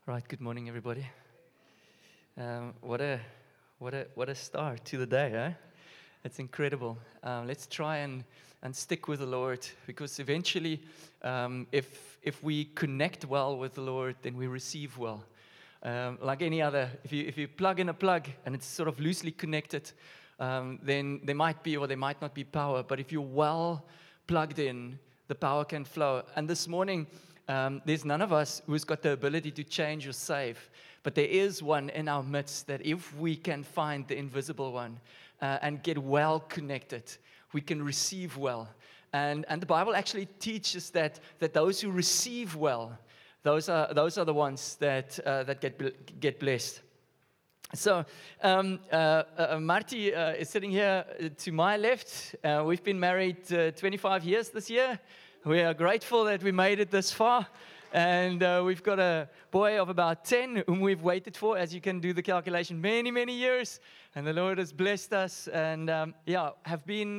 Right, good morning, everybody. What a start to the day, eh? It's incredible. Let's try and stick with the Lord, because eventually, if we connect well with the Lord, then we receive well. Like any other, if you plug in a plug and it's sort of loosely connected, then there might be or there might not be power. But if you're well plugged in, the power can flow. And this morning, there's none of us who's got the ability to change or save, but there is one in our midst that if we can find the invisible one and get well connected, we can receive well. And the Bible actually teaches that those who receive well, those are the ones that get blessed. So, Marty is sitting here to my left. We've been married 25 years this year. We are grateful that we made it this far. And we've got a boy of about 10 whom we've waited for, as you can do the calculation, many, many years. And the Lord has blessed us and, have been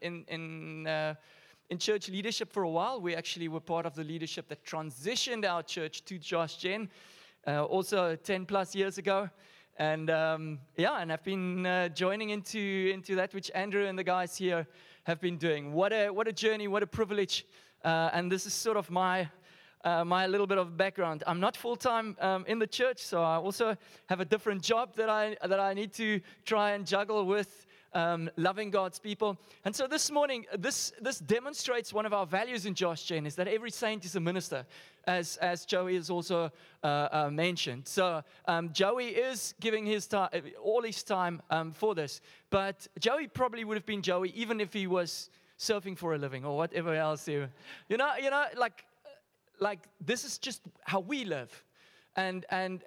in church leadership for a while. We actually were part of the leadership that transitioned our church to Josh Gen, also 10 plus years ago. And and I've been joining into that which Andrew and the guys here have been doing. What a journey, what a privilege. And this is sort of my little bit of background. I'm not full-time in the church, so I also have a different job that I need to try and juggle with loving God's people. And so this morning, this demonstrates one of our values in Josh Gen, is that every saint is a minister, as Joey has also mentioned. So Joey is giving his time, all his time for this. But Joey probably would have been Joey even if he was surfing for a living or whatever else. You know, like this is just how we live. And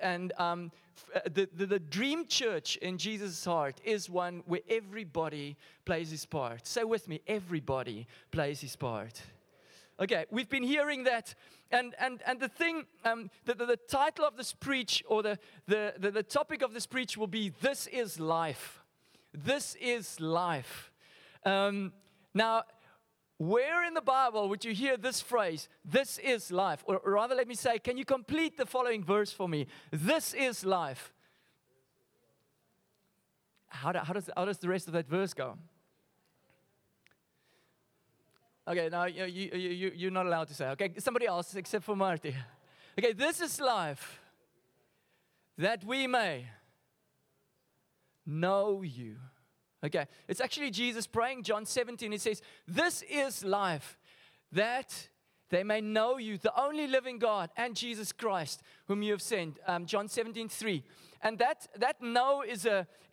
the dream church in Jesus' heart is one where everybody plays his part. Say with me, everybody plays his part. Okay, we've been hearing that, and the thing, the title of this preach, or the topic of this preach will be, "This is life." This is life. Now, where in the Bible would you hear this phrase, "This is life"? Or rather, let me say, can you complete the following verse for me? This is life. How does the rest of that verse go? Okay, now you're not allowed to say. Okay, somebody else except for Marty. Okay, this is life, that we may know you. Okay, it's actually Jesus praying, John 17. He says, "This is life, that they may know you, the only living God, and Jesus Christ, whom you have sent." John 17:3. And that know is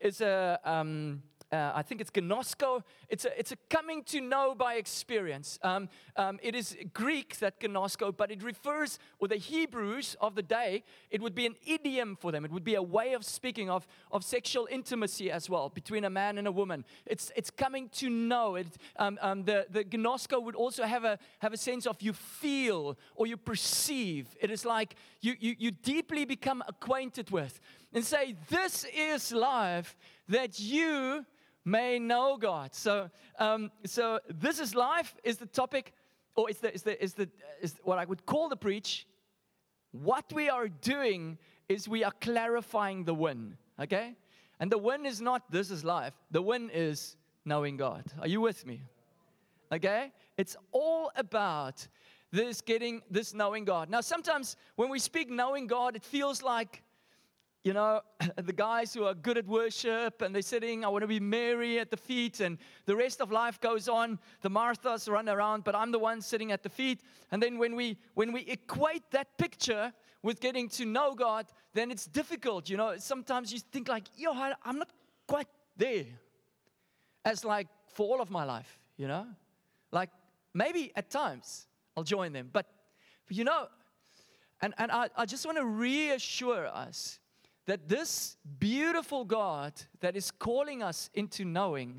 I think it's gnosko. It's a coming to know by experience. It is Greek, that gnosko, but it refers, or the Hebrews of the day, it would be an idiom for them. It would be a way of speaking of sexual intimacy as well between a man and a woman. It's coming to know. The gnosko would also have a sense of you feel or you perceive. It is like you deeply become acquainted with, and say, "This is life, that you may know God." So this is life is the topic, or is what I would call the preach. What we are doing is we are clarifying the win, okay? And the win is not "this is life." The win is knowing God. Are you with me? Okay? It's all about getting this knowing God. Now, sometimes when we speak knowing God, it feels like, the guys who are good at worship, and they're sitting, "I want to be Mary at the feet," and the rest of life goes on. The Marthas run around, but I'm the one sitting at the feet. And then when we equate that picture with getting to know God, then it's difficult. Sometimes you think like, I'm not quite there, as like for all of my life. Like maybe at times I'll join them, but and I just want to reassure us that this beautiful God that is calling us into knowing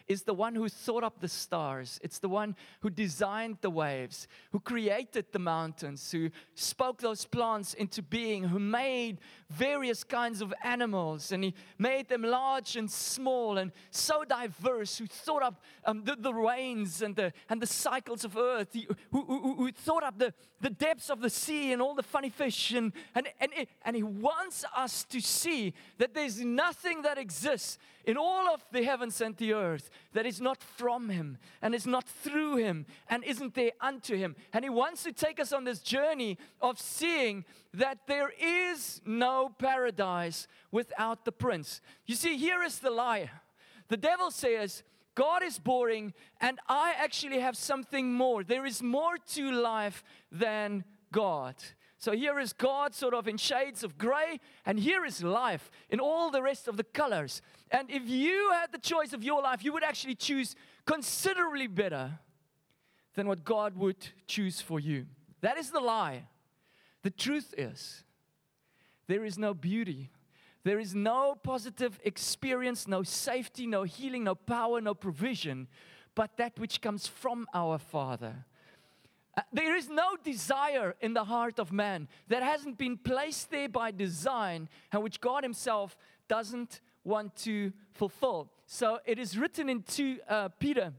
is the one who thought up the stars. It's the one who designed the waves, who created the mountains, who spoke those plants into being, who made various kinds of animals, and He made them large and small and so diverse, who thought up the rains and the cycles of earth, who thought up the depths of the sea and all the funny fish. And He wants us to see that there's nothing that exists in all of the heavens and the earth that is not from Him and is not through Him and isn't there unto Him. And He wants to take us on this journey of seeing that there is no paradise without the Prince. You see, here is the lie. The devil says, God is boring and I actually have something more. There is more to life than God. So here is God sort of in shades of gray, and here is life in all the rest of the colors. And if you had the choice of your life, you would actually choose considerably better than what God would choose for you. That is the lie. The truth is, there is no beauty. There is no positive experience, no safety, no healing, no power, no provision, but that which comes from our Father. There is no desire in the heart of man that hasn't been placed there by design and which God Himself doesn't want to fulfill. So it is written in 2 Peter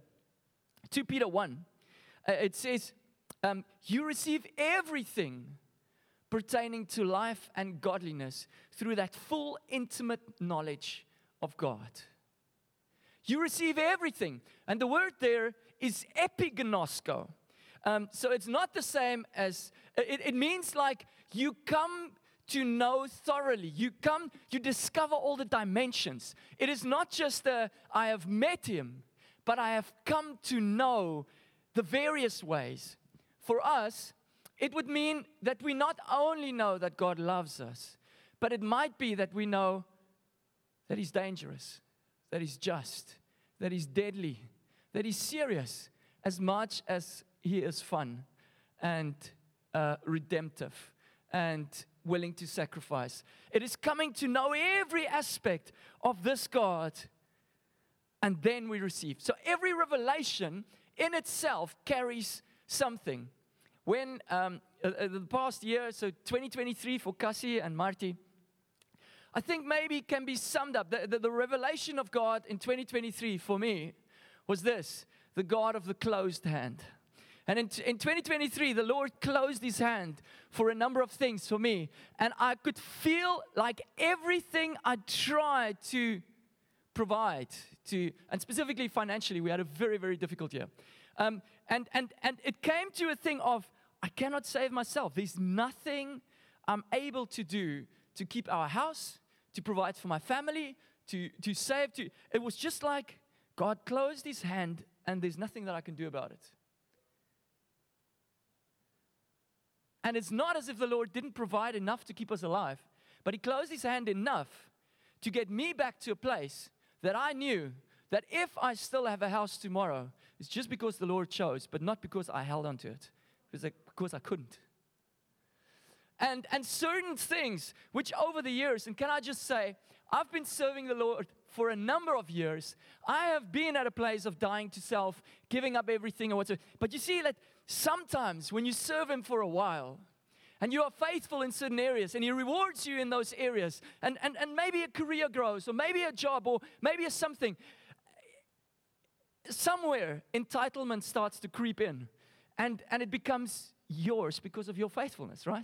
1. It says, you receive everything pertaining to life and godliness through that full, intimate knowledge of God. You receive everything. And the word there is epignosko. So it's not the same as, it means like you come to know thoroughly. You discover all the dimensions. It is not just I have met Him, but I have come to know the various ways. For us, it would mean that we not only know that God loves us, but it might be that we know that He's dangerous, that He's just, that He's deadly, that He's serious, as much as He is fun and redemptive and willing to sacrifice. It is coming to know every aspect of this God, and then we receive. So every revelation in itself carries something. When the past year, so 2023 for Cassie and Marty, I think maybe can be summed up. The revelation of God in 2023 for me was this: the God of the closed hand. And in 2023, the Lord closed His hand for a number of things for me. And I could feel like everything I tried to provide, and specifically financially, we had a very, very difficult year. And it came to a thing of, I cannot save myself. There's nothing I'm able to do to keep our house, to provide for my family, to save. It was just like God closed His hand and there's nothing that I can do about it. And it's not as if the Lord didn't provide enough to keep us alive, but He closed His hand enough to get me back to a place that I knew that if I still have a house tomorrow, it's just because the Lord chose, but not because I held on to it, because I couldn't. And certain things which over the years, and can I just say, I've been serving the Lord for a number of years. I have been at a place of dying to self, giving up everything or whatsoever. But you see that sometimes when you serve Him for a while, and you are faithful in certain areas, and He rewards you in those areas, and maybe a career grows, or maybe a job, or maybe a something, somewhere entitlement starts to creep in, and it becomes yours because of your faithfulness, right?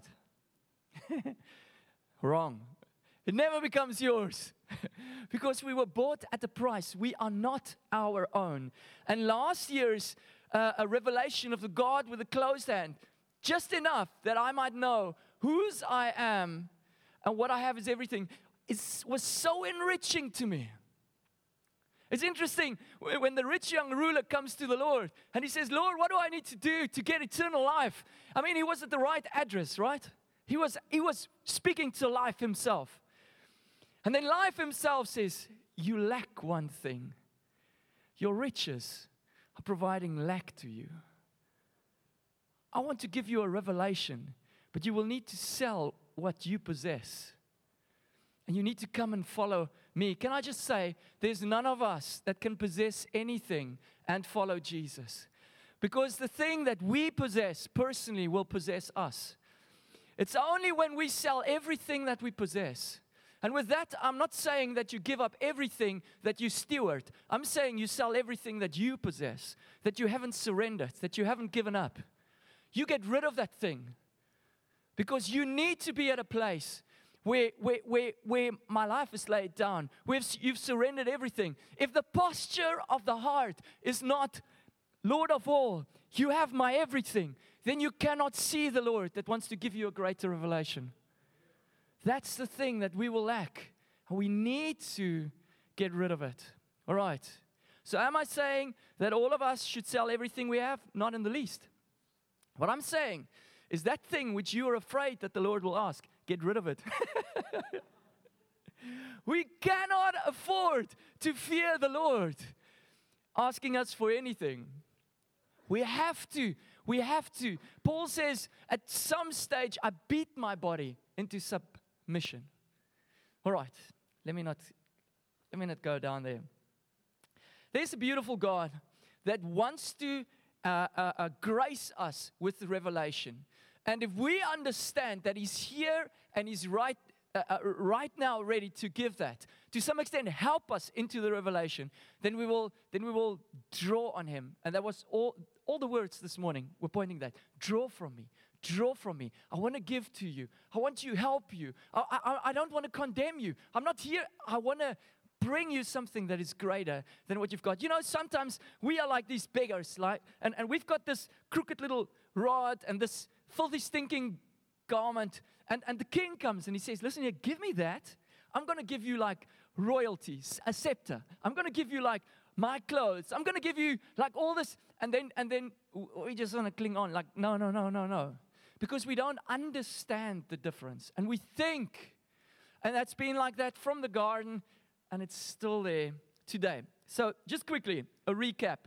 Wrong. It never becomes yours because we were bought at a price. We are not our own. And last year's a revelation of the God with a closed hand, just enough that I might know whose I am and what I have is everything, was so enriching to me. It's interesting when the rich young ruler comes to the Lord and he says, Lord, what do I need to do to get eternal life? I mean, he was at the right address, right? He was speaking to life himself. And then life himself says, you lack one thing. Your riches are providing lack to you. I want to give you a revelation, but you will need to sell what you possess. and you need to come and follow me. Can I just say, there's none of us that can possess anything and follow Jesus. Because the thing that we possess personally will possess us. It's only when we sell everything that we possess. And with that, I'm not saying that you give up everything that you steward. I'm saying you sell everything that you possess, that you haven't surrendered, that you haven't given up. You get rid of that thing. Because you need to be at a place where my life is laid down, where you've surrendered everything. If the posture of the heart is not, Lord of all, you have my everything, then you cannot see the Lord that wants to give you a greater revelation. That's the thing that we will lack. We need to get rid of it. All right. So am I saying that all of us should sell everything we have? Not in the least. What I'm saying is that thing which you are afraid that the Lord will ask, get rid of it. We cannot afford to fear the Lord asking us for anything. We have to. Paul says, at some stage, I beat my body into submission. All right, let me not go down there. There's a beautiful God that wants to grace us with revelation. And if we understand that He's here and He's right now ready to give that, to some extent help us into the revelation, then we will draw on Him. And that was all the words this morning were pointing that. Draw from me. Draw from me. I want to give to you. I want to help you. I don't want to condemn you. I'm not here. I want to bring you something that is greater than what you've got. You know, sometimes we are like these beggars, and we've got this crooked little rod and this filthy, stinking garment. And the king comes and he says, listen here, give me that. I'm going to give you like royalties, a scepter. I'm going to give you like my clothes. I'm going to give you like all this. And then we just want to cling on like, no. Because we don't understand the difference. And we think, and that's been like that from the garden, and it's still there today. So just quickly, a recap.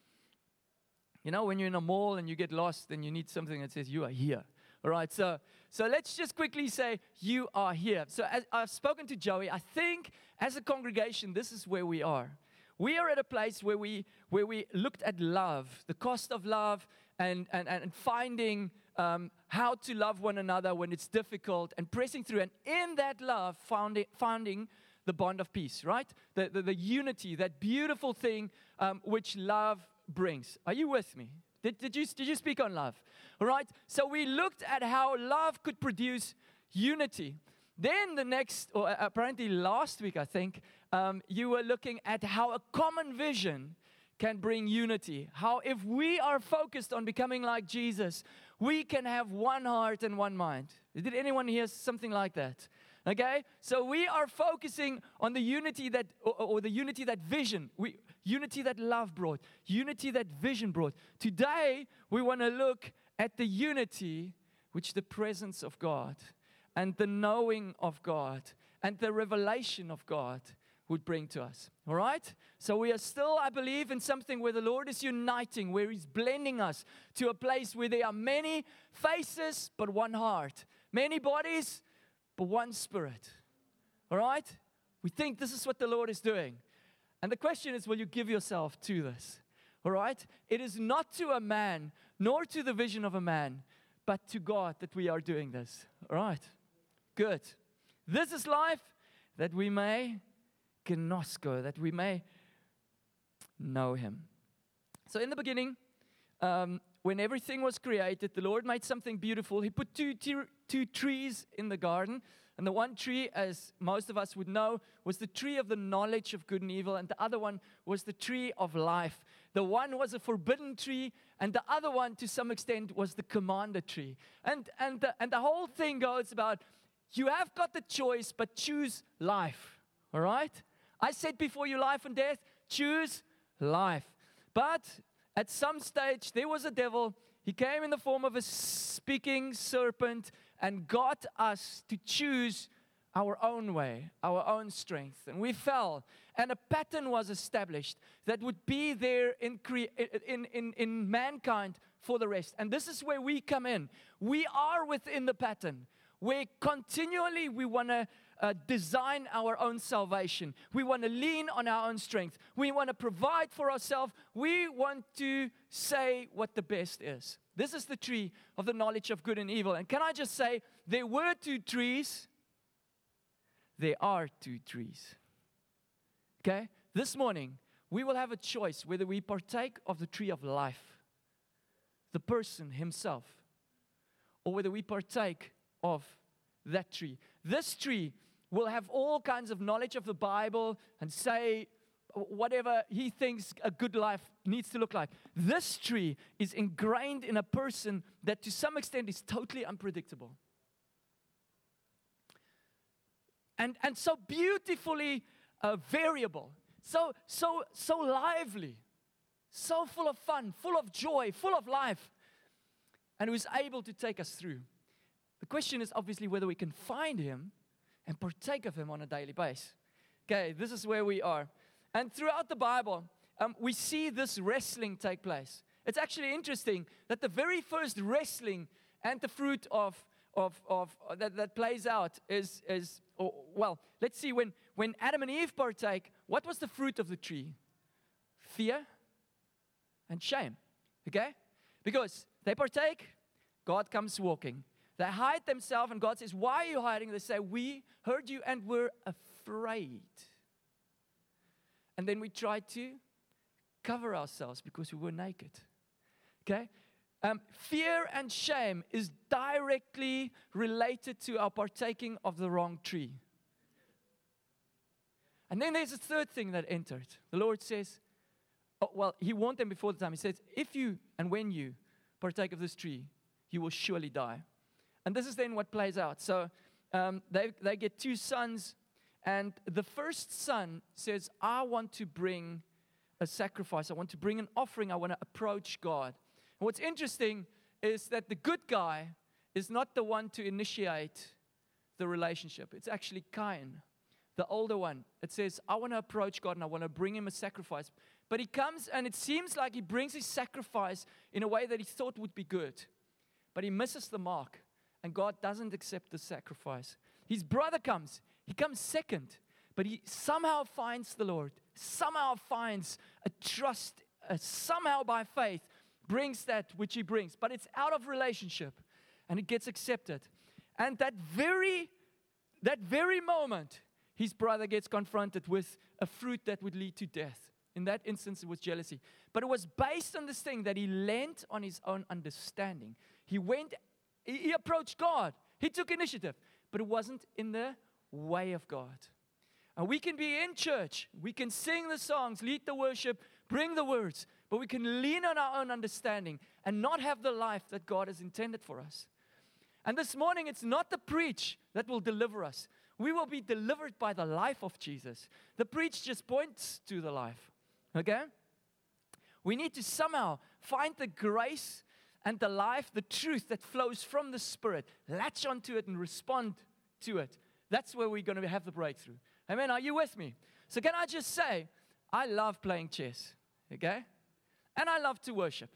You know, when you're in a mall and you get lost and you need something that says you are here. All right, so let's just quickly say you are here. So as I've spoken to Joey, I think as a congregation, this is where we are. We are at a place where we looked at love, the cost of love, and finding how to love one another when it's difficult, and pressing through. And in that love, finding the bond of peace, right? The unity, that beautiful thing which love brings. Are you with me? Did you speak on love? All right. So we looked at how love could produce unity. Then the next, or apparently last week, I think, you were looking at how a common vision can bring unity. How if we are focused on becoming like Jesus, we can have one heart and one mind. Did anyone hear something like that? Okay, so we are focusing on the unity that, or the unity that vision, unity that love brought, unity that vision brought. Today, we want to look at the unity which the presence of God and the knowing of God and the revelation of God would bring to us. All right? So we are still, I believe, in something where the Lord is uniting, where He's blending us to a place where there are many faces but one heart, many bodies but one spirit. All right? We think this is what the Lord is doing. And the question is, will you give yourself to this? All right? It is not to a man, nor to the vision of a man, but to God that we are doing this. All right? Good. This is life that we may gnosko, that we may know Him. So in the beginning, when everything was created, the Lord made something beautiful. He put two trees in the garden. And the one tree, as most of us would know, was the tree of the knowledge of good and evil. And the other one was the tree of life. The one was a forbidden tree. And the other one, to some extent, was the commander tree. And the whole thing goes about, you have got the choice, but choose life. All right? I said before you life and death, choose life. But at some stage, there was a devil. He came in the form of a speaking serpent and got us to choose our own way, our own strength. And we fell. And a pattern was established that would be there in mankind for the rest. And this is where we come in. We are within the pattern, where continually we want to design our own salvation. We want to lean on our own strength. We want to provide for ourselves. We want to say what the best is. This is the tree of the knowledge of good and evil. And can I just say, there were 2 trees. There are 2 trees. Okay? This morning, we will have a choice whether we partake of the tree of life, the person himself, or whether we partake of that tree. This tree will have all kinds of knowledge of the Bible and say whatever he thinks a good life needs to look like. This tree is ingrained in a person that to some extent is totally unpredictable. And so beautifully variable, so lively, so full of fun, full of joy, full of life, and who is able to take us through. The question is obviously whether we can find him and partake of him on a daily basis. Okay, this is where we are. And throughout the Bible, we see this wrestling take place. It's actually interesting that the very first wrestling and the fruit of that plays out is let's see, when Adam and Eve partake, what was the fruit of the tree? Fear and shame. Okay? Because they partake, God comes walking. They hide themselves, and God says, why are you hiding? They say, we heard you and were afraid. And then we try to cover ourselves because we were naked. Okay? Fear and shame is directly related to our partaking of the wrong tree. And then there's a third thing that entered. The Lord says, He warned them before the time. He says, if you and when you partake of this tree, you will surely die. And this is then what plays out. So they get 2 sons, and the first son says, I want to bring a sacrifice. I want to bring an offering. I want to approach God. And what's interesting is that the good guy is not the one to initiate the relationship. It's actually Cain, the older one. It says, I want to approach God and I want to bring him a sacrifice. But he comes and it seems like he brings his sacrifice in a way that he thought would be good. But he misses the mark. And God doesn't accept the sacrifice. His brother comes. He comes second. But he somehow finds the Lord. Somehow finds a trust. Somehow by faith brings that which he brings. But it's out of relationship. And it gets accepted. And that very moment, his brother gets confronted with a fruit that would lead to death. In that instance, it was jealousy. But it was based on this thing that he leaned on his own understanding. He approached God. He took initiative. But it wasn't in the way of God. And we can be in church. We can sing the songs, lead the worship, bring the words. But we can lean on our own understanding and not have the life that God has intended for us. And this morning, it's not the preach that will deliver us. We will be delivered by the life of Jesus. The preach just points to the life. Okay? We need to somehow find the grace and the life, the truth that flows from the Spirit, latch onto it and respond to it. That's where we're going to have the breakthrough. Amen. Are you with me? So can I just say, I love playing chess. Okay? And I love to worship.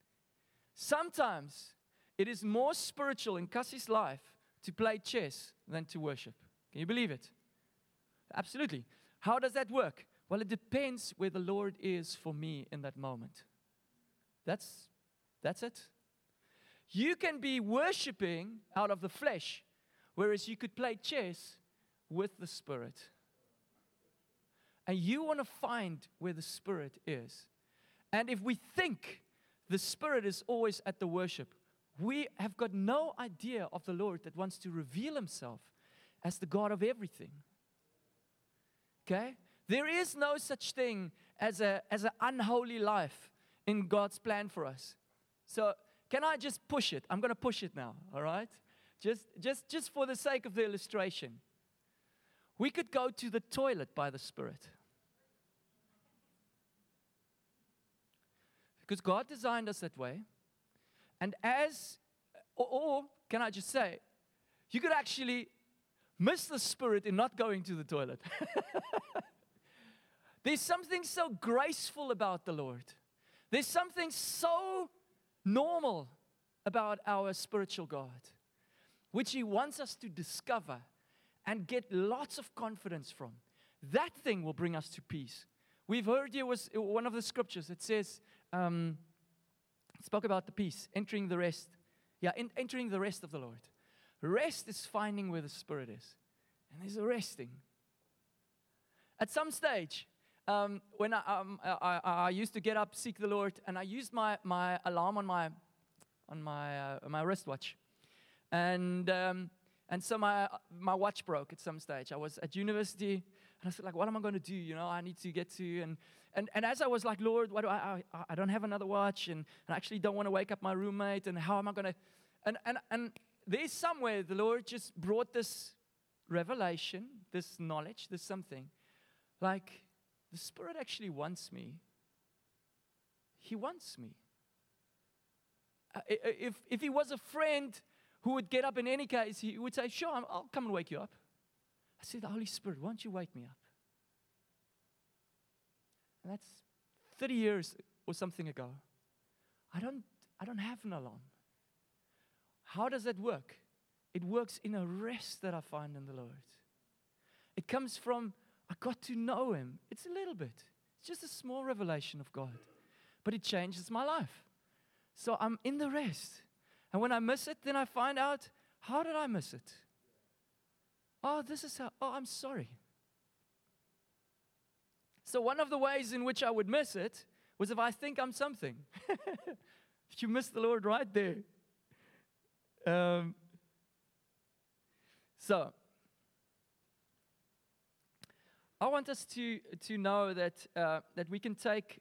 Sometimes it is more spiritual in Cassie's life to play chess than to worship. Can you believe it? Absolutely. How does that work? Well, it depends where the Lord is for me in that moment. That's it. You can be worshiping out of the flesh, whereas you could play chess with the Spirit. And you want to find where the Spirit is. And if we think the Spirit is always at the worship, we have got no idea of the Lord that wants to reveal Himself as the God of everything. Okay? There is no such thing as an unholy life in God's plan for us. So can I just push it? I'm going to push it now, all right? Just for the sake of the illustration. We could go to the toilet by the Spirit. Because God designed us that way. And or can I just say, you could actually miss the Spirit in not going to the toilet. There's something so graceful about the Lord. There's something so normal about our spiritual God, which He wants us to discover and get lots of confidence from. That thing will bring us to peace. We've heard here was one of the scriptures. It says, spoke about the peace, entering the rest. Yeah, entering the rest of the Lord. Rest is finding where the Spirit is. And there's a resting. At some stage, when I used to get up, seek the Lord, and I used my alarm on my wristwatch. And so my watch broke at some stage. I was at university, and I said, like, what am I going to do? I need to get to. And as I was like, Lord, what do I don't have another watch, and I actually don't want to wake up my roommate, and how am I going to? And there's somewhere the Lord just brought this revelation, this knowledge, this something. Like, the Spirit actually wants me. He wants me. If He was a friend who would get up in any case, He would say, sure, I'll come and wake you up. I said, the Holy Spirit, why don't you wake me up? And that's 30 years or something ago. I don't have an alarm. How does that work? It works in a rest that I find in the Lord. It comes from, I got to know Him. It's a little bit. It's just a small revelation of God. But it changes my life. So I'm in the rest. And when I miss it, then I find out, how did I miss it? Oh, this is how, I'm sorry. So one of the ways in which I would miss it was if I think I'm something. You miss the Lord right there. So I want us to know that we can take,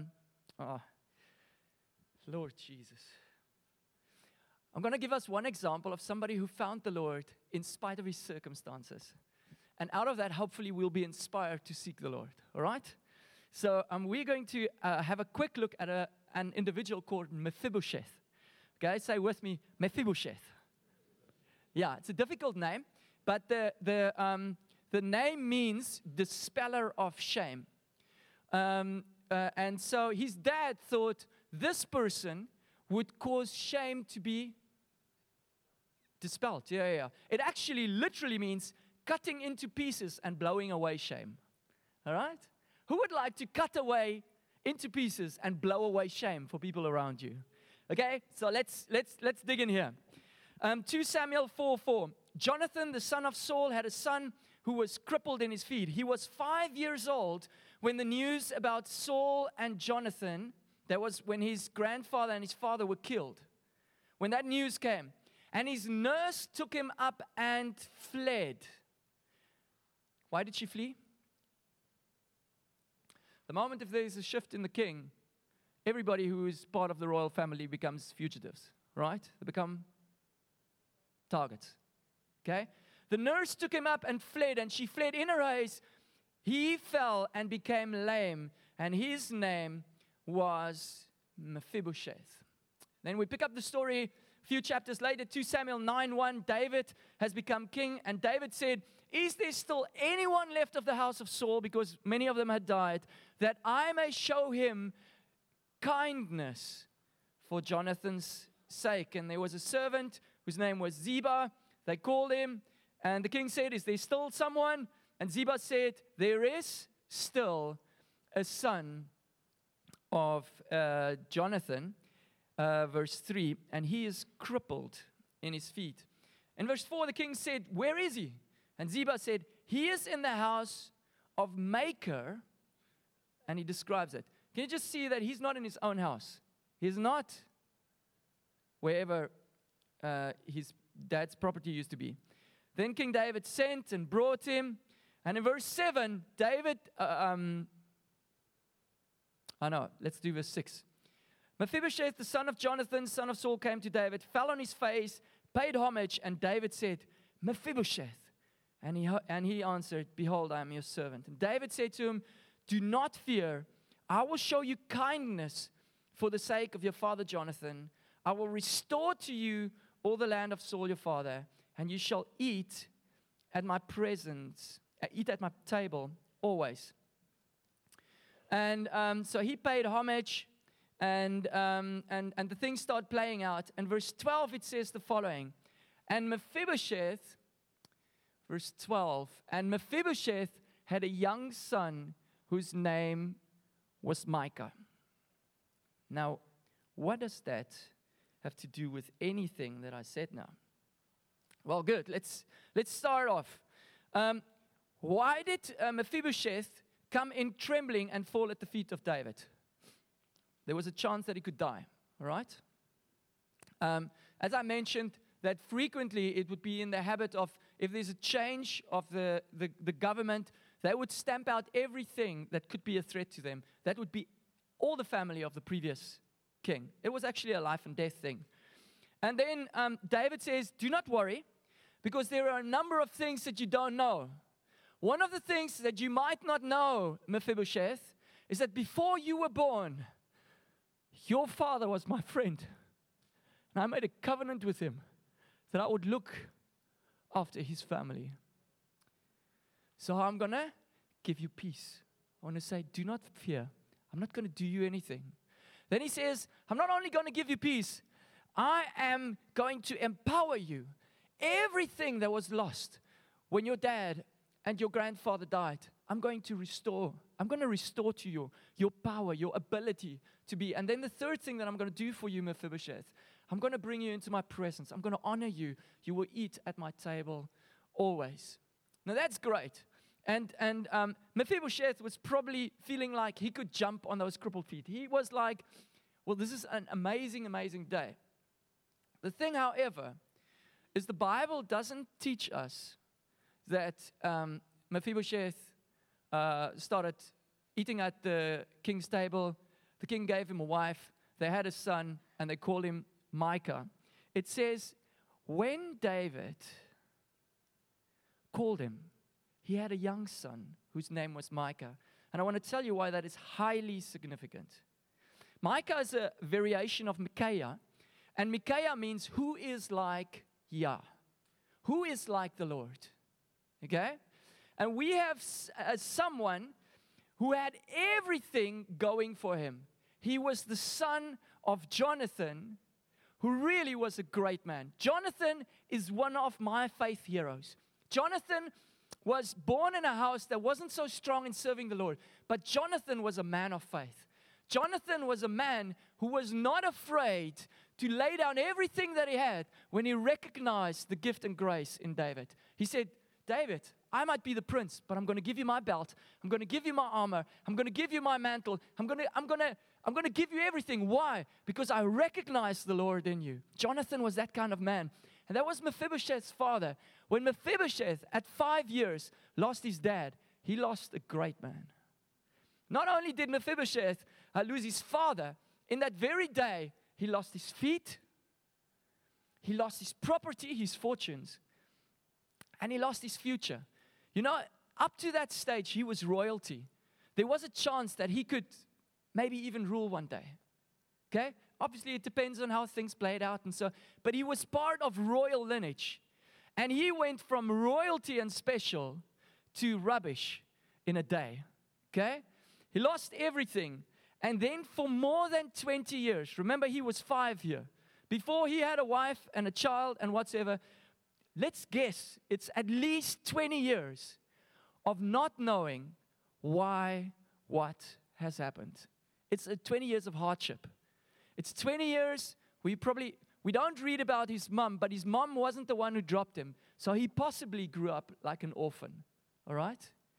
Lord Jesus. I'm going to give us one example of somebody who found the Lord in spite of his circumstances. And out of that, hopefully, we'll be inspired to seek the Lord. All right? So we're going to have a quick look at an individual called Mephibosheth. Okay, say with me, Mephibosheth. Yeah, it's a difficult name, but the name means dispeller of shame. And so his dad thought this person would cause shame to be dispelled. Yeah. It actually literally means cutting into pieces and blowing away shame. All right? Who would like to cut away into pieces and blow away shame for people around you? Okay, so let's dig in here. 2 Samuel 4:4. Jonathan, the son of Saul, had a son who was crippled in his feet. He was 5 years old when the news about Saul and Jonathan, that was when his grandfather and his father were killed. When that news came, and his nurse took him up and fled. Why did she flee? The moment if there's a shift in the king, everybody who is part of the royal family becomes fugitives, right? They become targets, okay? The nurse took him up and fled, and she fled in a race. He fell and became lame, and his name was Mephibosheth. Then we pick up the story a few chapters later, 2 Samuel 9:1. David has become king, and David said, is there still anyone left of the house of Saul, because many of them had died, that I may show him kindness for Jonathan's sake? And there was a servant whose name was Ziba. They called him, and the king said, is there still someone? And Ziba said, there is still a son of Jonathan, verse 3, and he is crippled in his feet. In verse 4, the king said, where is he? And Ziba said, he is in the house of Machir, and he describes it. Can you just see that he's not in his own house? He's not wherever his dad's property used to be. Then King David sent and brought him. And in verse 7, David, let's do verse 6. Mephibosheth, the son of Jonathan, son of Saul, came to David, fell on his face, paid homage, and David said, Mephibosheth. And he answered, behold, I am your servant. And David said to him, do not fear. I will show you kindness for the sake of your father Jonathan. I will restore to you all the land of Saul your father, and you shall eat at my presence, eat at my table always. And so he paid homage, and the things start playing out. And verse 12, it says the following. And Mephibosheth, verse 12. And Mephibosheth had a young son whose name was Micah. Now, what does that have to do with anything that I said now? Well, good. Let's start off. Why did Mephibosheth come in trembling and fall at the feet of David? There was a chance that he could die, all right? As I mentioned, that frequently it would be in the habit of, if there's a change of the government, they would stamp out everything that could be a threat to them. That would be all the family of the previous king. It was actually a life and death thing. And then David says, do not worry, because there are a number of things that you don't know. One of the things that you might not know, Mephibosheth, is that before you were born, your father was my friend. And I made a covenant with him that I would look after his family. So I'm going to give you peace. I want to say, do not fear. I'm not going to do you anything. Then he says, I'm not only going to give you peace, I am going to empower you. Everything that was lost when your dad and your grandfather died, I'm going to restore. I'm going to restore to you your power, your ability to be. And then the third thing that I'm going to do for you, Mephibosheth, I'm going to bring you into my presence. I'm going to honor you. You will eat at my table always. Now that's great. And Mephibosheth was probably feeling like he could jump on those crippled feet. He was like, well, this is an amazing, amazing day. The thing, however, is the Bible doesn't teach us that Mephibosheth started eating at the king's table. The king gave him a wife. They had a son, and they called him Micah. It says, when David called him, he had a young son whose name was Micah. And I want to tell you why that is highly significant. Micah is a variation of Micaiah. And Micaiah means who is like Yah. Who is like the Lord. Okay? And we have someone who had everything going for him. He was the son of Jonathan, who really was a great man. Jonathan is one of my faith heroes. Jonathan was born in a house that wasn't so strong in serving the Lord, but Jonathan was a man of faith. Jonathan was a man who was not afraid to lay down everything that he had when he recognized the gift and grace in David. He said, David, I might be the prince, but I'm going to give you my belt. I'm going to give you my armor. I'm going to give you my mantle. I'm going to give you everything. Why? Because I recognize the Lord in you. Jonathan was that kind of man. And that was Mephibosheth's father. When Mephibosheth, at 5 years, lost his dad, he lost a great man. Not only did Mephibosheth lose his father, in that very day, he lost his feet, he lost his property, his fortunes, and he lost his future. You know, up to that stage, he was royalty. There was a chance that he could maybe even rule one day. Okay? Obviously, it depends on how things played out and so. But he was part of royal lineage. And he went from royalty and special to rubbish in a day. Okay? He lost everything. And then for more than 20 years, remember he was 5 here. Before he had a wife and a child and whatsoever, let's guess it's at least 20 years of not knowing why, what has happened. It's 20 years of hardship. It's 20 years, we don't read about his mom, but his mom wasn't the one who dropped him. So he possibly grew up like an orphan. All right?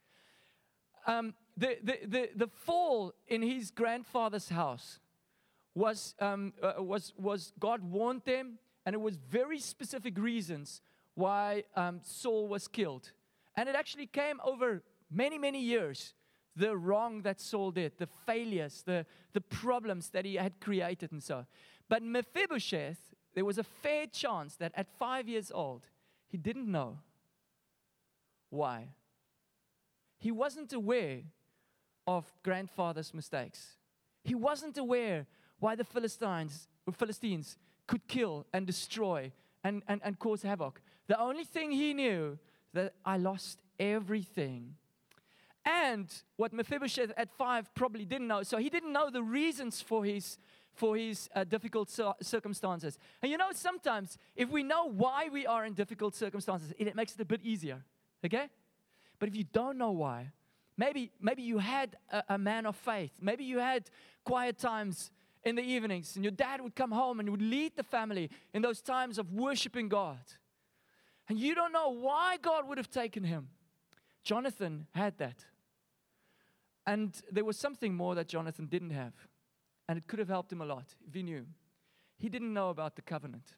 The fall in his grandfather's house was God warned them, and it was very specific reasons why Saul was killed. And it actually came over many, many years. The wrong that Saul did, the failures, the problems that he had created and so. But Mephibosheth, there was a fair chance that at 5 years old, he didn't know why. He wasn't aware of grandfather's mistakes. He wasn't aware why the Philistines could kill and destroy and cause havoc. The only thing he knew, that I lost everything. And what Mephibosheth at 5 probably didn't know, so he didn't know the reasons for his difficult circumstances. And you know, sometimes if we know why we are in difficult circumstances, it makes it a bit easier. Okay? But if you don't know why, maybe you had a man of faith. Maybe you had quiet times in the evenings, and your dad would come home and would lead the family in those times of worshiping God. And you don't know why God would have taken him. Jonathan had that. And there was something more that Jonathan didn't have. And it could have helped him a lot if he knew. He didn't know about the covenant.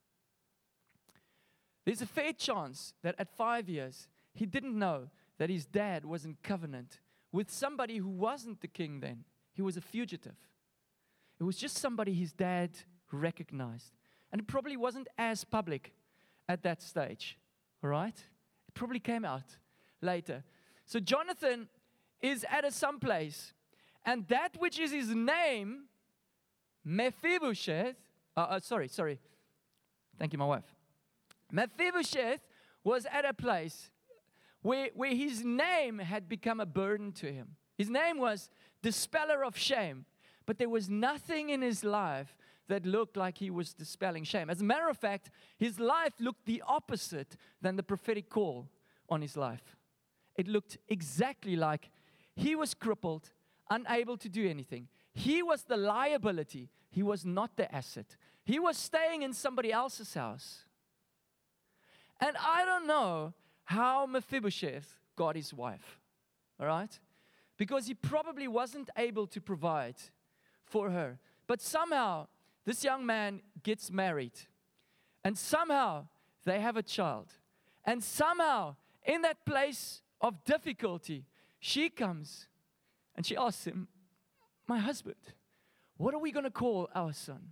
There's a fair chance that at 5 years, he didn't know that his dad was in covenant with somebody who wasn't the king then. He was a fugitive. It was just somebody his dad recognized. And it probably wasn't as public at that stage. All right? It probably came out later. So Jonathan is at some place, and that which is his name, Mephibosheth, sorry. Thank you, my wife. Mephibosheth was at a place where his name had become a burden to him. His name was dispeller of shame, but there was nothing in his life that looked like he was dispelling shame. As a matter of fact, his life looked the opposite than the prophetic call on his life. It looked exactly like he was crippled, unable to do anything. He was the liability. He was not the asset. He was staying in somebody else's house. And I don't know how Mephibosheth got his wife, all right? Because he probably wasn't able to provide for her. But somehow, this young man gets married. And somehow, they have a child. And somehow, in that place of difficulty, she comes and she asks him, my husband, what are we going to call our son?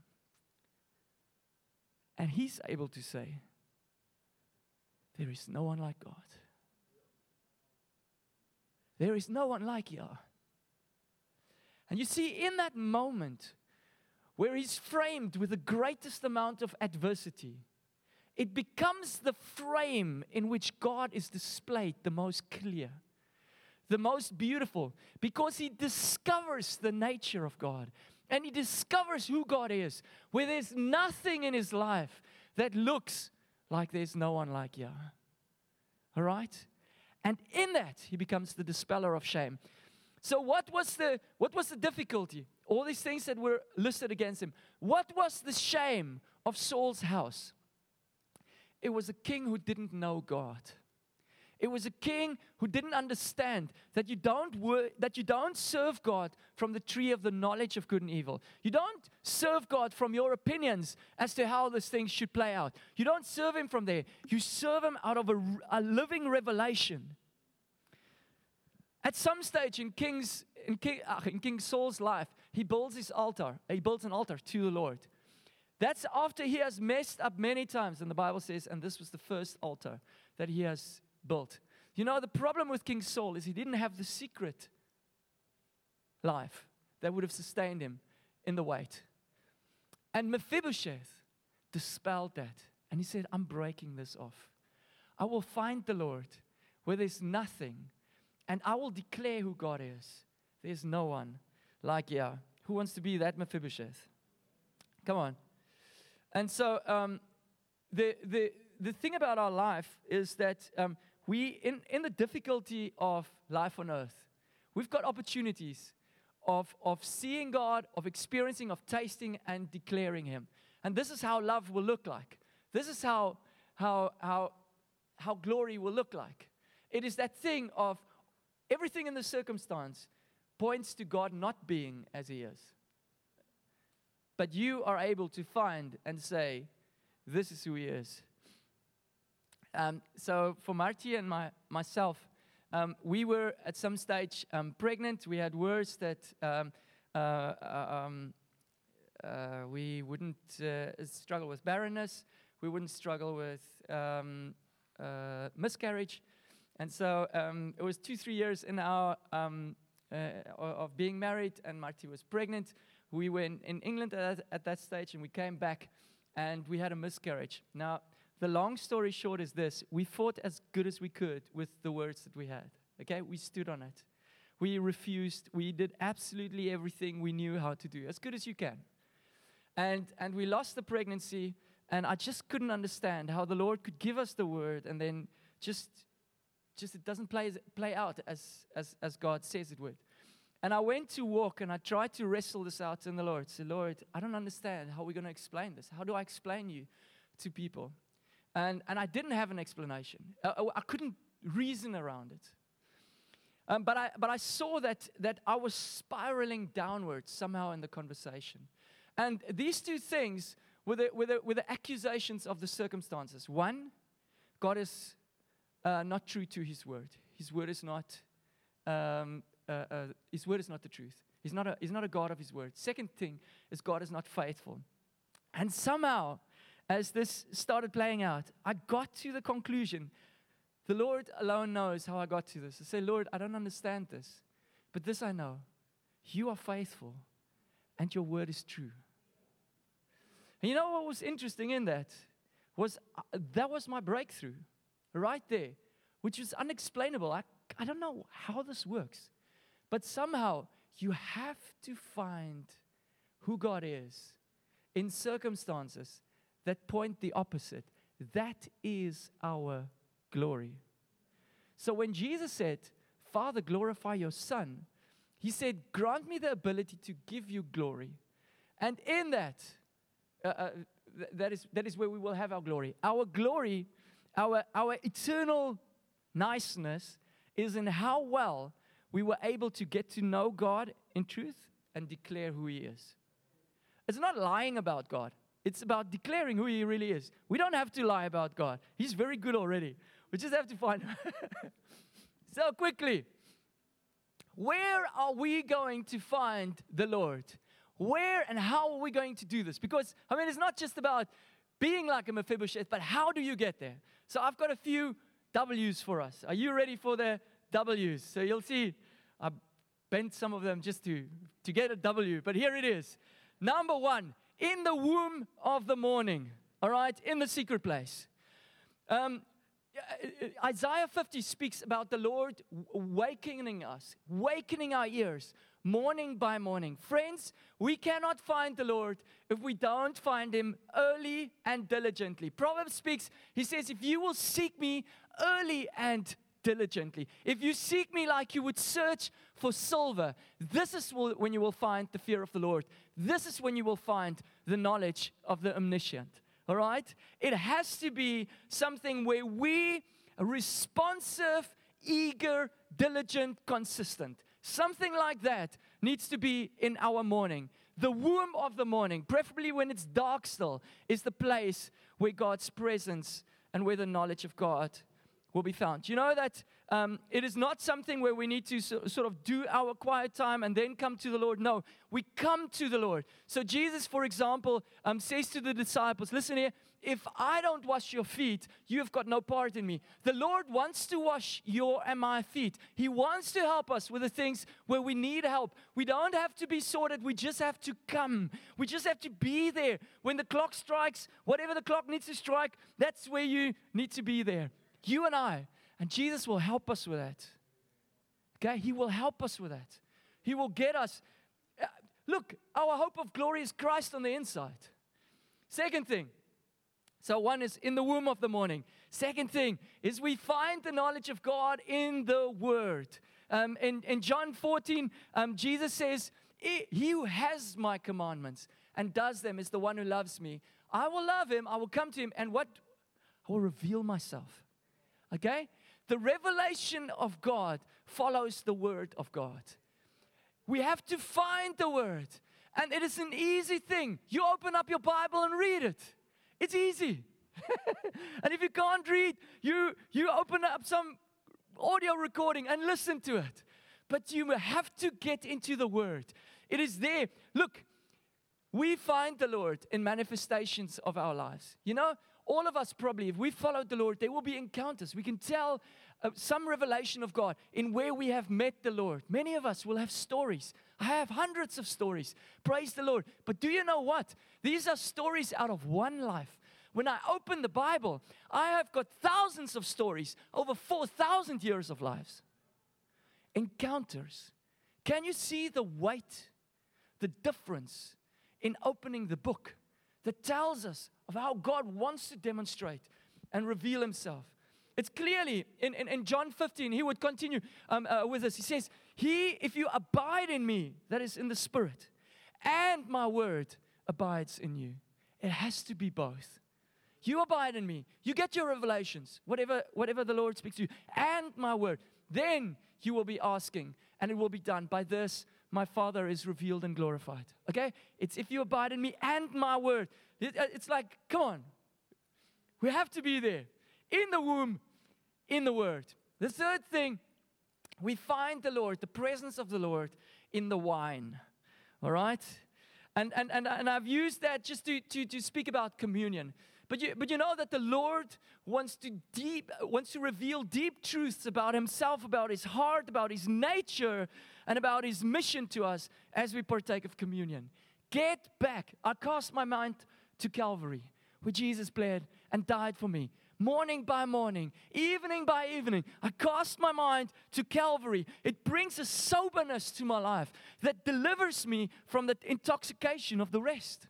And he's able to say, there is no one like God. There is no one like Yah. And you see, in that moment where he's framed with the greatest amount of adversity, it becomes the frame in which God is displayed the most clear, the most beautiful, because he discovers the nature of God and he discovers who God is, where there's nothing in his life that looks like there's no one like Yah. All right? And in that, he becomes the dispeller of shame. So what was the difficulty? All these things that were listed against him. What was the shame of Saul's house? It was a king who didn't know God. It was a king who didn't understand that you don't serve God from the tree of the knowledge of good and evil. You don't serve God from your opinions as to how this thing should play out. You don't serve Him from there. You serve Him out of a living revelation. At some stage in King Saul's life, he builds his altar. He builds an altar to the Lord. That's after he has messed up many times, and the Bible says, and this was the first altar that he has built. You know, the problem with King Saul is he didn't have the secret life that would have sustained him in the wait. And Mephibosheth dispelled that. And he said, I'm breaking this off. I will find the Lord where there's nothing, and I will declare who God is. There's no one like Yah. Who wants to be that Mephibosheth? Come on. And so the thing about our life is that we, in the difficulty of life on earth, we've got opportunities of seeing God, of experiencing, of tasting, and declaring Him. And this is how love will look like. This is how glory will look like. It is that thing of everything in the circumstance points to God not being as He is. But you are able to find and say, this is who He is. So for Marty and myself, we were at some stage pregnant. We had words that we wouldn't struggle with barrenness. We wouldn't struggle with miscarriage. And so it was 2-3 years in our of being married, and Marty was pregnant. We were in England at that stage, and we came back, and we had a miscarriage. Now, the long story short is this. We fought as good as we could with the words that we had. Okay? We stood on it. We refused. We did absolutely everything we knew how to do, as good as you can. And we lost the pregnancy, and I just couldn't understand how the Lord could give us the word and then just it doesn't play out as God says it would. And I went to walk and I tried to wrestle this out in the Lord. Say, Lord, I don't understand how we're going to explain this. How do I explain you to people? And I didn't have an explanation. I couldn't reason around it. But I saw that I was spiraling downwards somehow in the conversation. And these two things were the accusations of the circumstances. One, God is not true to His word. His word is not the truth. He's not a God of His word. Second thing is God is not faithful. And somehow, as this started playing out, I got to the conclusion, the Lord alone knows how I got to this. I say, Lord, I don't understand this, but this I know. You are faithful, and your word is true. And you know what was interesting in that? That was my breakthrough, right there, which was unexplainable. I don't know how this works, but somehow you have to find who God is in circumstances that point the opposite. That is our glory. So when Jesus said, Father, glorify your Son, He said, grant me the ability to give you glory. And in that, that is where we will have our glory. Our glory, our eternal niceness is in how well we were able to get to know God in truth and declare who He is. It's not lying about God. It's about declaring who He really is. We don't have to lie about God. He's very good already. We just have to find Him. So quickly, where are we going to find the Lord? Where and how are we going to do this? Because, it's not just about being like a Mephibosheth, but how do you get there? So I've got a few W's for us. Are you ready for the W's? So you'll see, I bent some of them just to get a W, but here it is. Number one, in the womb of the morning, all right, in the secret place. Isaiah 50 speaks about the Lord awakening us, awakening our ears, morning by morning. Friends, we cannot find the Lord if we don't find Him early and diligently. Proverbs speaks, he says, if you will seek me early and diligently, if you seek me like you would search for silver, this is when you will find the fear of the Lord. This is when you will find the knowledge of the omniscient. All right? It has to be something where we are responsive, eager, diligent, consistent. Something like that needs to be in our morning. The womb of the morning, preferably when it's dark still, is the place where God's presence and where the knowledge of God will be found. You know that it is not something where we need to sort of do our quiet time and then come to the Lord. No, we come to the Lord. So Jesus, for example, says to the disciples, listen here, if I don't wash your feet, you have got no part in me. The Lord wants to wash your and my feet. He wants to help us with the things where we need help. We don't have to be sorted. We just have to come. We just have to be there. When the clock strikes, whatever the clock needs to strike, that's where you need to be there. You and I. And Jesus will help us with that. Okay? He will help us with that. He will get us. Look, our hope of glory is Christ on the inside. Second thing. So one is in the womb of the morning. Second thing is we find the knowledge of God in the Word. In John 14, Jesus says, he who has my commandments and does them is the one who loves me. I will love him. I will come to him. And what? I will reveal myself. Okay? The revelation of God follows the Word of God. We have to find the Word. And it is an easy thing. You open up your Bible and read it. It's easy. And if you can't read, you open up some audio recording and listen to it. But you have to get into the Word. It is there. Look, we find the Lord in manifestations of our lives. You know, all of us probably, if we followed the Lord, there will be encounters. We can tell some revelation of God in where we have met the Lord. Many of us will have stories. I have hundreds of stories. Praise the Lord. But do you know what? These are stories out of one life. When I open the Bible, I have got thousands of stories, over 4,000 years of lives. Encounters. Can you see the weight, the difference in opening the book that tells us of how God wants to demonstrate and reveal Himself? It's clearly in John 15, he would continue with us. He says, if you abide in me, that is in the Spirit, and my word abides in you. It has to be both. You abide in me. You get your revelations, whatever the Lord speaks to you, and my word. Then you will be asking, and it will be done. By this, my Father is revealed and glorified. Okay? It's if you abide in me and my word. It's like, come on. We have to be there. In the womb, in the word. The third thing, we find the Lord, the presence of the Lord, in the wine. All right? And I've used that just to speak about communion. But you know that the Lord wants to reveal deep truths about Himself, about His heart, about His nature, and about His mission to us as we partake of communion. Get back. I cast my mind to Calvary, where Jesus bled and died for me. Morning by morning, evening by evening, I cast my mind to Calvary. It brings a soberness to my life that delivers me from the intoxication of the rest.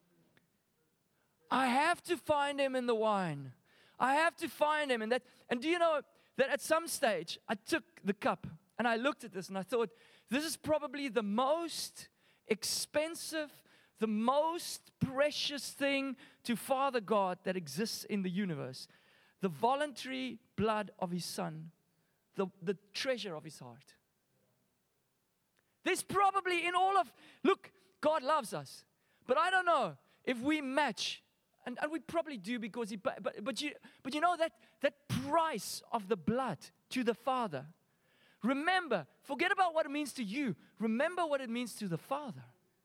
I have to find Him in the wine. I have to find Him in that. And do you know that at some stage, I took the cup and I looked at this and I thought, this is probably the most expensive, the most precious thing to Father God that exists in the universe. The voluntary blood of His Son, the treasure of His heart. There's probably in all of, look, God loves us. But I don't know if we match, and we probably do because but you know that price of the blood to the Father. Remember, forget about what it means to you. Remember what it means to the Father.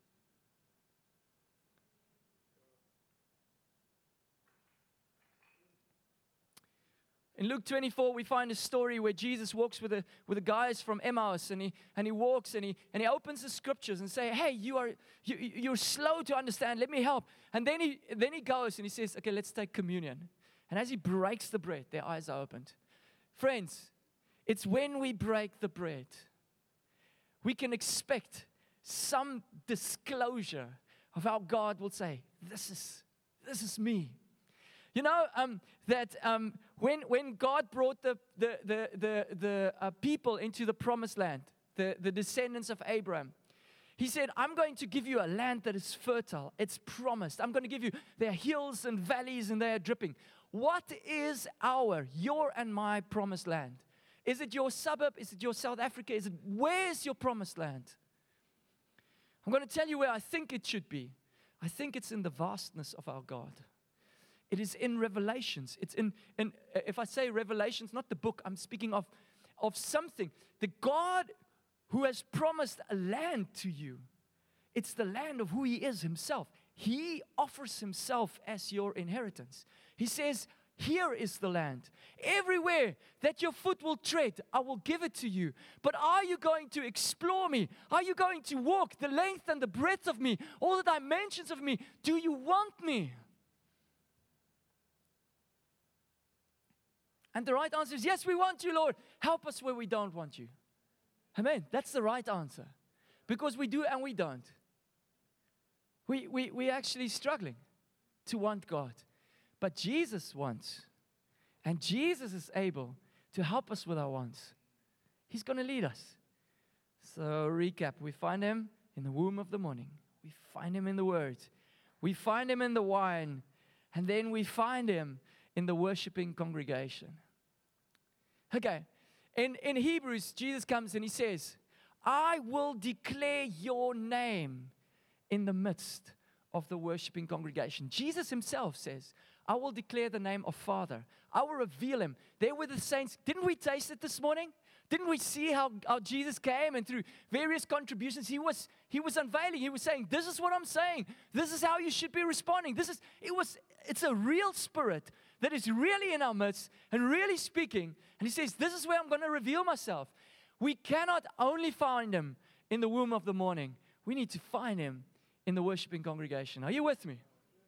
In Luke 24, we find a story where Jesus walks with the guys from Emmaus, and he walks and he opens the scriptures and say, "Hey, you're slow to understand. Let me help." And then he goes and he says, "Okay, let's take communion." And as he breaks the bread, their eyes are opened. Friends, it's when we break the bread, we can expect some disclosure of how God will say, "This is me." You know that when God brought the people into the promised land, the descendants of Abraham, He said, "I'm going to give you a land that is fertile. It's promised. I'm going to give you, there are hills and valleys and they are dripping." What is your and my promised land? Is it your suburb? Is it your South Africa? Where's your promised land? I'm going to tell you where I think it should be. I think it's in the vastness of our God. It is in Revelations. It's in if I say Revelations, not the book, I'm speaking of something. The God who has promised a land to you. It's the land of who He is Himself. He offers Himself as your inheritance. He says, "Here is the land. Everywhere that your foot will tread, I will give it to you. But are you going to explore me? Are you going to walk the length and the breadth of me? All the dimensions of me? Do you want me?" And the right answer is, yes, we want you, Lord. Help us where we don't want you. Amen. That's the right answer. Because we do and we don't. We're actually struggling to want God. But Jesus wants. And Jesus is able to help us with our wants. He's going to lead us. So recap. We find Him in the womb of the morning. We find Him in the Word. We find Him in the wine. And then we find Him in the worshiping congregation. Okay, in Hebrews, Jesus comes and He says, "I will declare your name in the midst of the worshiping congregation." Jesus Himself says, "I will declare the name of Father. I will reveal Him." There were the saints. Didn't we taste it this morning? Didn't we see how Jesus came and through various contributions, He was unveiling. He was saying, "This is what I'm saying. This is how you should be responding." It's a real Spirit that is really in our midst and really speaking. And He says, "This is where I'm going to reveal myself." We cannot only find Him in the womb of the morning. We need to find Him in the worshiping congregation. Are you with me?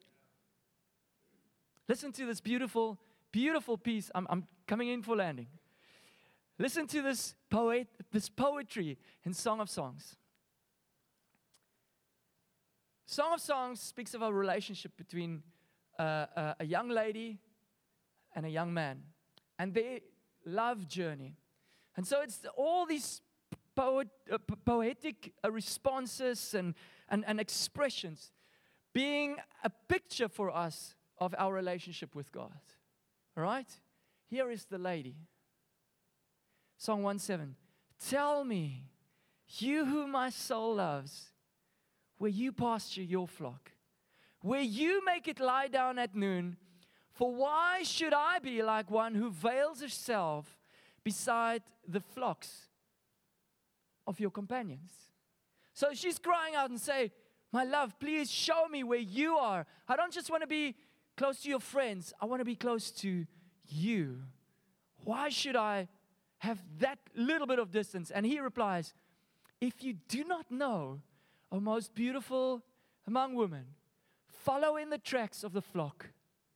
Listen to this beautiful, beautiful piece. I'm coming in for landing. Listen to this poetry in Song of Songs. Song of Songs speaks of a relationship between a young lady and a young man. and their love journey. And so it's all these poetic responses and expressions being a picture for us of our relationship with God. All right? Here is the lady. Song 1:7. Tell me, you whom my soul loves, where you pasture your flock, where you make it lie down at noon, for why should I be like one who veils herself beside the flocks of your companions? So she's crying out and say, my love, please show me where you are. I don't just want to be close to your friends. I want to be close to you. Why should I have that little bit of distance? And he replies, if you do not know, O most beautiful among women, follow in the tracks of the flock.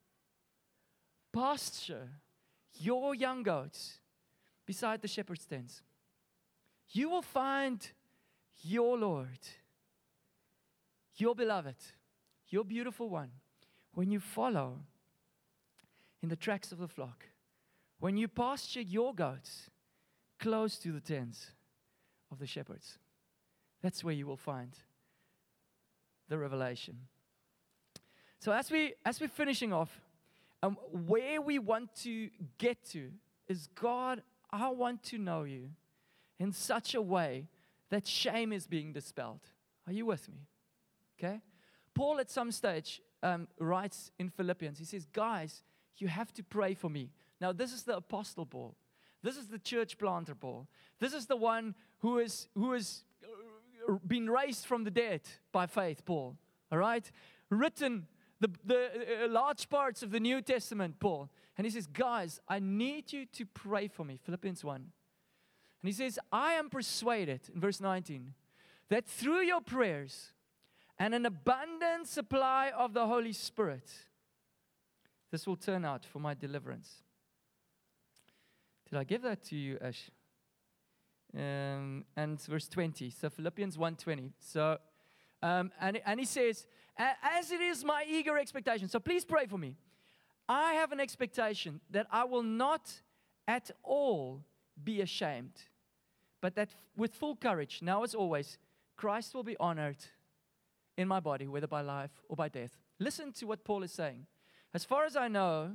Pasture your young goats beside the shepherd's tents. You will find your Lord, your beloved, your beautiful one, when you follow in the tracks of the flock, when you pasture your goats close to the tents of the shepherds. That's where you will find the revelation. So as we're finishing off, where we want to get to is, God, I want to know you in such a way that shame is being dispelled. Are you with me? Okay? Paul at some stage writes in Philippians, he says, guys, you have to pray for me. Now, this is the Apostle Paul. This is the church planter Paul. This is the one who is been raised from the dead by faith, Paul. All right? Written the large parts of the New Testament, Paul. And he says, guys, I need you to pray for me. Philippians 1. And he says, I am persuaded, in verse 19, that through your prayers and an abundant supply of the Holy Spirit, this will turn out for my deliverance. Did I give that to you, Ash? And verse 20. So Philippians 1:20. So, and he says, as it is my eager expectation. So please pray for me. I have an expectation that I will not at all be ashamed, but that with full courage, now as always, Christ will be honored in my body, whether by life or by death. Listen to what Paul is saying. As far as I know,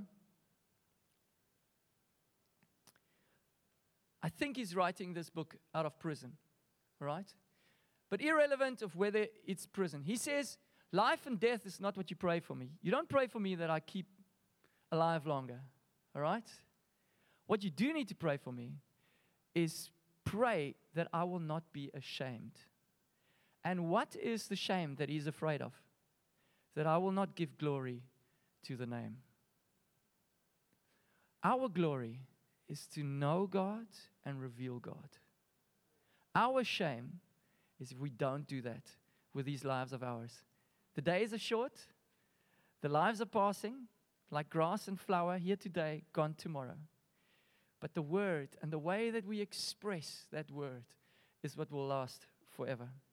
I think he's writing this book out of prison, all right? But irrelevant of whether it's prison. He says, life and death is not what you pray for me. You don't pray for me that I keep alive longer, all right? What you do need to pray for me is pray that I will not be ashamed. And what is the shame that he's afraid of? That I will not give glory to the name. Our glory is to know God and reveal God. Our shame is if we don't do that with these lives of ours. The days are short. The lives are passing like grass and flower, here today, gone tomorrow. But the word and the way that we express that word is what will last forever.